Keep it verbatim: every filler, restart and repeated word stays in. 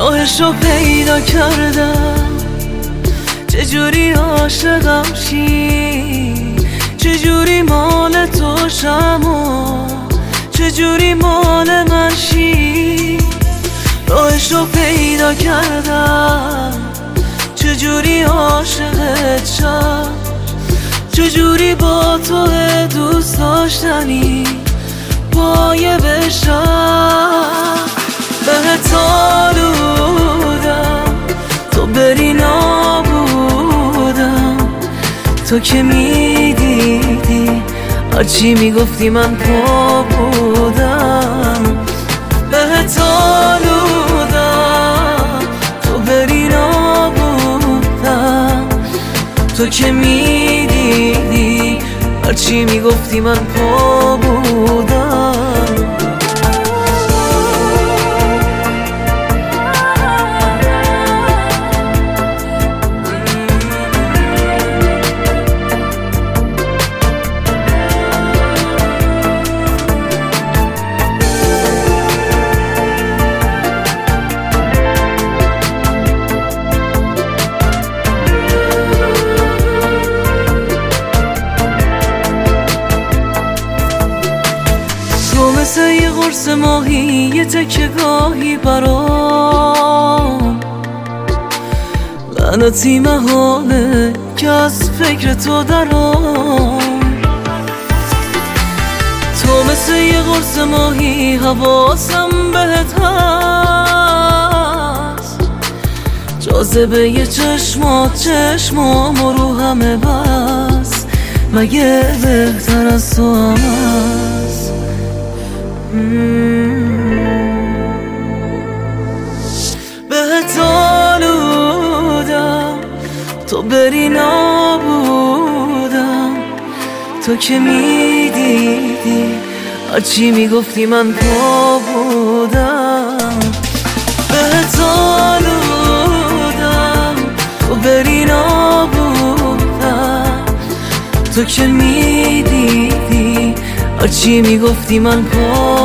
راهشو پیدا کردم، چجوری عاشقم شی، چجوری مال تو شم و چجوری مال من شی. راهشو پیدا کردم، چجوری عاشقت شم، چجوری با تو دوست داشتنی پایه بشم. بهت آلودم تو بری نابودم، تو که میدیدی هرچی میگفتی من پا بودم. بهت آلودم تو بری نابودم، تو که میدیدی هرچی میگفتی من پا بودم. مثل یه قرص ماهی، یه تکه گاهی برام لعنتی محاله که از فکر تو درام. تو مثل یه قرص ماهی، حواسم بهت هست، جاذبه یه چشمات چشمام و رو همه بس، مگه بهتر از تو هم هست؟ بهت آلودم تو بری نابودم، تو که میدیدی هرچی میگفتی من پا بودم. بهت آلودم تو بری نابودم، تو که میدیدی هرچی میگفتی من پا